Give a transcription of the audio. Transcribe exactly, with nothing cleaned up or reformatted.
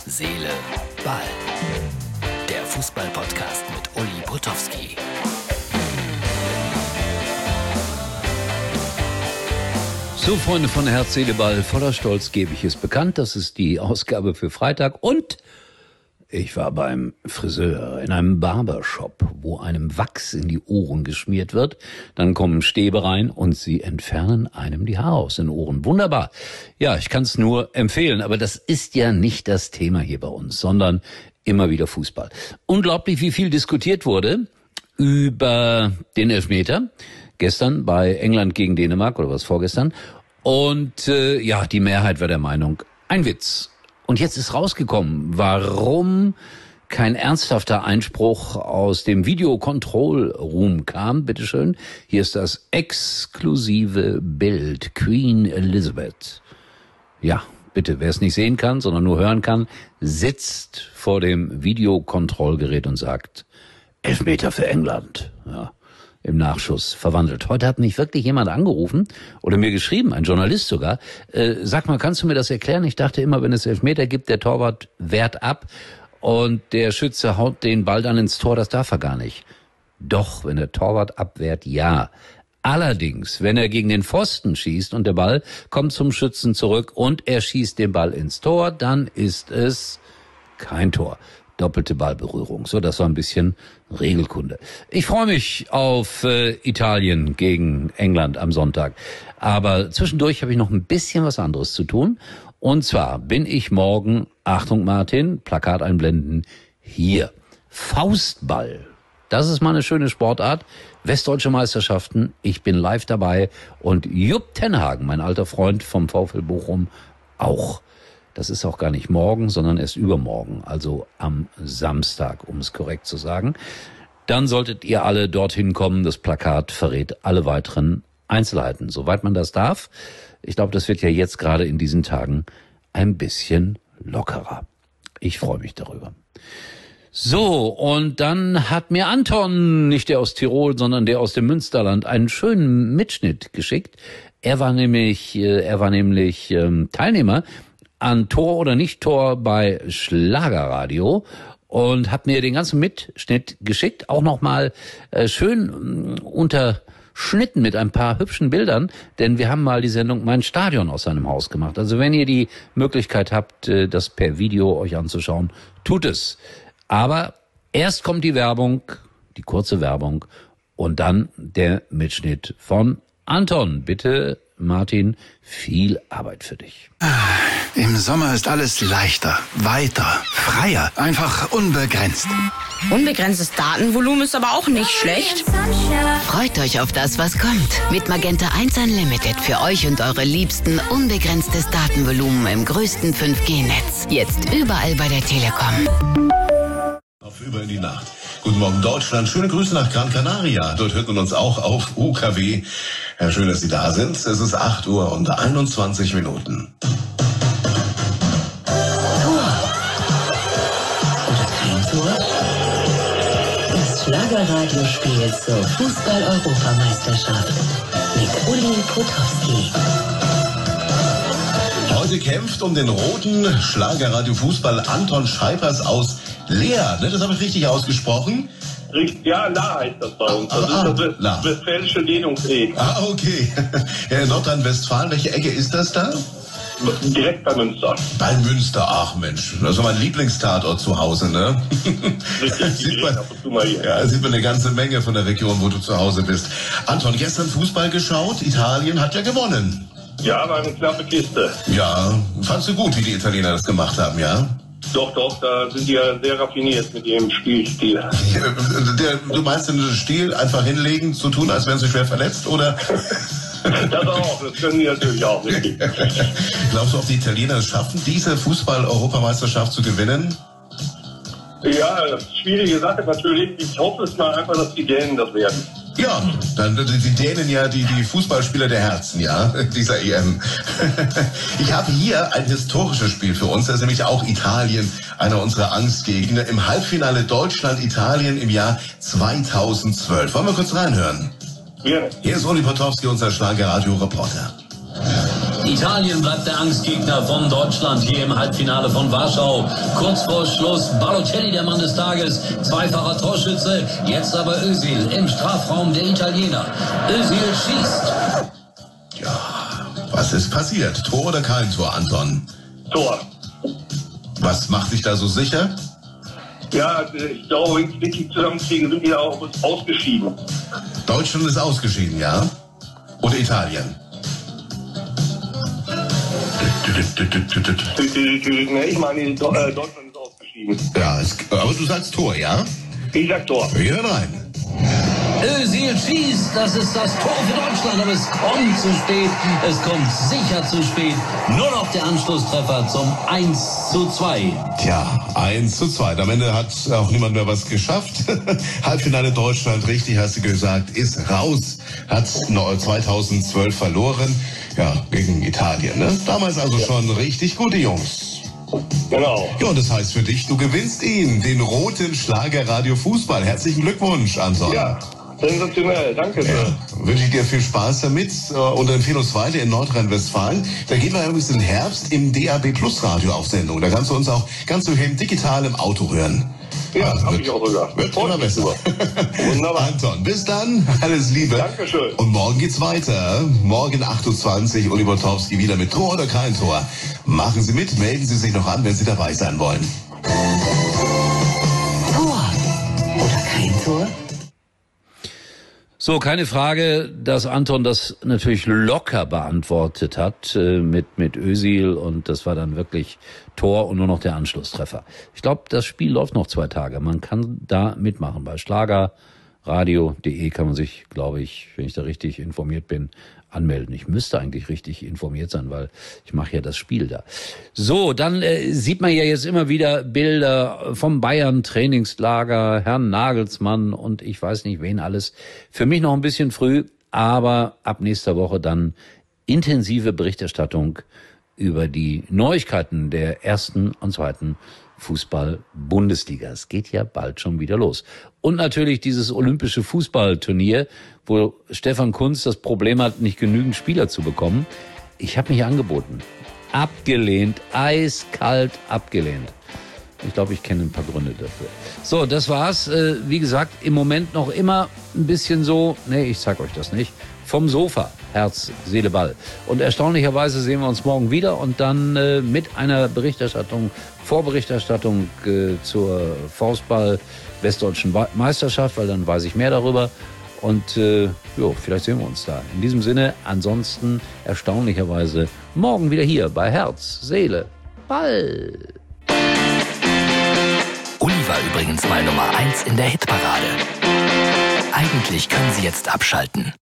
Seele, Ball. Der Fußball-Podcast mit Uli Potowski. So, Freunde von Herz, Seele, Ball, voller Stolz gebe ich es bekannt. Das ist die Ausgabe für Freitag und ich war beim Friseur in einem Barbershop, wo einem Wachs in die Ohren geschmiert wird. Dann kommen Stäbe rein und sie entfernen einem die Haare aus den Ohren. Wunderbar. Ja, ich kann es nur empfehlen, aber das ist ja nicht das Thema hier bei uns, sondern immer wieder Fußball. Unglaublich, wie viel diskutiert wurde über den Elfmeter. Gestern bei England gegen Dänemark oder was vorgestern. Und äh, ja, die Mehrheit war der Meinung, ein Witz. Und jetzt ist rausgekommen, warum kein ernsthafter Einspruch aus dem Video-Control-Room kam. Bitteschön, hier ist das exklusive Bild. Queen Elizabeth. Ja, bitte, wer es nicht sehen kann, sondern nur hören kann, sitzt vor dem Videokontrollgerät und sagt, Elfmeter für England. Ja. Im Nachschuss verwandelt. Heute hat mich wirklich jemand angerufen oder mir geschrieben, ein Journalist sogar. Äh, sag mal, kannst du mir das erklären? Ich dachte immer, wenn es Elfmeter gibt, der Torwart wehrt ab und der Schütze haut den Ball dann ins Tor. Das darf er gar nicht. Doch, wenn der Torwart abwehrt, ja. Allerdings, wenn er gegen den Pfosten schießt und der Ball kommt zum Schützen zurück und er schießt den Ball ins Tor, dann ist es kein Tor. Doppelte Ballberührung. So, das war ein bisschen Regelkunde. Ich freue mich auf äh, Italien gegen England am Sonntag. Aber zwischendurch habe ich noch ein bisschen was anderes zu tun. Und zwar bin ich morgen, Achtung Martin, Plakat einblenden, hier. Faustball. Das ist mal eine schöne Sportart. Westdeutsche Meisterschaften. Ich bin live dabei. Und Jupp Tenhagen, mein alter Freund vom VfL Bochum, auch. Das ist auch gar nicht morgen, sondern erst übermorgen, also am Samstag, um es korrekt zu sagen. Dann solltet ihr alle dorthin kommen. Das Plakat verrät alle weiteren Einzelheiten, soweit man das darf. Ich glaube, das wird ja jetzt gerade in diesen Tagen ein bisschen lockerer. Ich freue mich darüber. So, und dann hat mir Anton, nicht der aus Tirol, sondern der aus dem Münsterland, einen schönen Mitschnitt geschickt. Er war nämlich, er war nämlich ähm, Teilnehmer an Tor oder Nicht-Tor bei Schlagerradio und hat mir den ganzen Mitschnitt geschickt, auch nochmal äh, schön äh, unterschnitten mit ein paar hübschen Bildern, denn wir haben mal die Sendung Mein Stadion aus seinem Haus gemacht. Also wenn ihr die Möglichkeit habt, äh, das per Video euch anzuschauen, tut es. Aber erst kommt die Werbung, die kurze Werbung und dann der Mitschnitt von Anton. Bitte, Martin, viel Arbeit für dich. Im Sommer ist alles leichter, weiter, freier, einfach unbegrenzt. Unbegrenztes Datenvolumen ist aber auch nicht schlecht. Freut euch auf das, was kommt. Mit Magenta eins Unlimited für euch und eure Liebsten unbegrenztes Datenvolumen im größten fünf G Netz. Jetzt überall bei der Telekom. Auf über in die Nacht. Guten Morgen Deutschland, schöne Grüße nach Gran Canaria. Dort hört man uns auch auf U K W. Ja, schön, dass Sie da sind. Es ist acht Uhr und einundzwanzig Minuten. Das Schlagerradiospiel zur Fußball-Europameisterschaft mit Uli Potowski. Heute kämpft um den roten Schlagerradio-Fußball Anton Scheipers aus Leer. Ne, das habe ich richtig ausgesprochen? Ja, La heißt das bei uns. Das ah, ist das La. westfälische Dehnungsreg. Ah, okay. Ja, in Nordrhein-Westfalen, welche Ecke ist das da? Direkt bei Münster. Bei Münster, ach Mensch, das ist mein Lieblingstatort zu Hause, ne? Richtig, sieht man, ab und zu mal hier. Ja, sieht man eine ganze Menge von der Region, wo du zu Hause bist. Anton, gestern Fußball geschaut, Italien hat ja gewonnen. Ja, war eine knappe Kiste. Ja, fandst du gut, wie die Italiener das gemacht haben, ja? Doch, doch, da sind die ja sehr raffiniert mit ihrem Spielstil. Der, du meinst den Stil, einfach hinlegen, zu tun, als wären sie schwer verletzt, oder? Das auch, das können die natürlich auch, richtig. Glaubst du, ob die Italiener es schaffen, diese Fußball-Europameisterschaft zu gewinnen? Ja, schwierige Sache natürlich. Ich hoffe es mal einfach, dass die Dänen das werden. Ja, dann die Dänen ja die, die Fußballspieler der Herzen, ja, dieser E M. Ich habe hier ein historisches Spiel für uns, das ist nämlich auch Italien, einer unserer Angstgegner, im Halbfinale Deutschland-Italien im Jahr zweitausendzwölf. Wollen wir kurz reinhören? Ja. Hier ist Uli Potowski, unser Schlagerradio-Reporter. Italien bleibt der Angstgegner von Deutschland hier im Halbfinale von Warschau. Kurz vor Schluss Balotelli, der Mann des Tages, zweifacher Torschütze. Jetzt aber Özil im Strafraum der Italiener. Özil schießt. Ja, was ist passiert? Tor oder kein Tor, Anton? Tor. Was macht dich da so sicher? Ja, ich glaube, wenn ich richtig zusammenkriege, sind die ja auch ausgeschieden. Deutschland ist ausgeschieden, ja? Oder Italien? Ne, ich meine, Deutschland ist ausgeschieden. Ja, es, aber du sagst Tor, ja? Ich sag Tor. Wir hören rein. Özil schießt, das ist das Tor für Deutschland, aber es kommt zu spät, es kommt sicher zu spät. Nur noch der Anschlusstreffer zum eins zu zwei. Tja, eins zu zwei. Am Ende hat auch niemand mehr was geschafft. Halbfinale Deutschland, richtig hast du gesagt, ist raus. Hat zweitausendzwölf verloren. Ja, gegen Italien, ne? Damals also ja. Schon richtig gute Jungs. Genau. Ja, und das heißt für dich, du gewinnst ihn, den roten Schlagerradio Fußball. Herzlichen Glückwunsch, Anton. Ja, sensationell. Danke sehr. Ja, wünsche ich dir viel Spaß damit und empfehle uns weiter in Nordrhein-Westfalen. Da gehen wir übrigens im Herbst im D A B Plus Radio auf Sendung. Da kannst du uns auch ganz so hin digital im Auto hören. Ja, also habe ich auch sogar. Wird immer besser. Wunderbar. Anton, bis dann. Alles Liebe. Dankeschön. Und morgen geht's weiter. Morgen acht Uhr zwanzig, Uli Butowski wieder mit Tor oder kein Tor. Machen Sie mit, melden Sie sich noch an, wenn Sie dabei sein wollen. Tor oder kein Tor? So, keine Frage, dass Anton das natürlich locker beantwortet hat äh, mit mit Özil und das war dann wirklich Tor und nur noch der Anschlusstreffer. Ich glaube, das Spiel läuft noch zwei Tage. Man kann da mitmachen. Bei schlagerradio punkt de kann man sich, glaube ich, wenn ich da richtig informiert bin, anmelden. Ich müsste eigentlich richtig informiert sein, weil ich mache ja das Spiel da. So, dann äh, sieht man ja jetzt immer wieder Bilder vom Bayern-Trainingslager, Herrn Nagelsmann und ich weiß nicht wen alles. Für mich noch ein bisschen früh, aber ab nächster Woche dann intensive Berichterstattung über die Neuigkeiten der ersten und zweiten Fußball-Bundesliga. Es geht ja bald schon wieder los. Und natürlich dieses olympische Fußballturnier, wo Stefan Kuntz das Problem hat, nicht genügend Spieler zu bekommen. Ich habe mich angeboten. Abgelehnt. Eiskalt abgelehnt. Ich glaube, ich kenne ein paar Gründe dafür. So, das war's. Äh, wie gesagt, im Moment noch immer ein bisschen so, nee, ich zeig euch das nicht, vom Sofa, Herz, Seele, Ball. Und erstaunlicherweise sehen wir uns morgen wieder und dann äh, mit einer Berichterstattung, Vorberichterstattung äh, zur Faustball Westdeutschen Meisterschaft, weil dann weiß ich mehr darüber. Und äh, jo, vielleicht sehen wir uns da. In diesem Sinne, ansonsten erstaunlicherweise morgen wieder hier bei Herz, Seele, Ball. Uli war übrigens mal Nummer eins in der Hitparade. Eigentlich können Sie jetzt abschalten.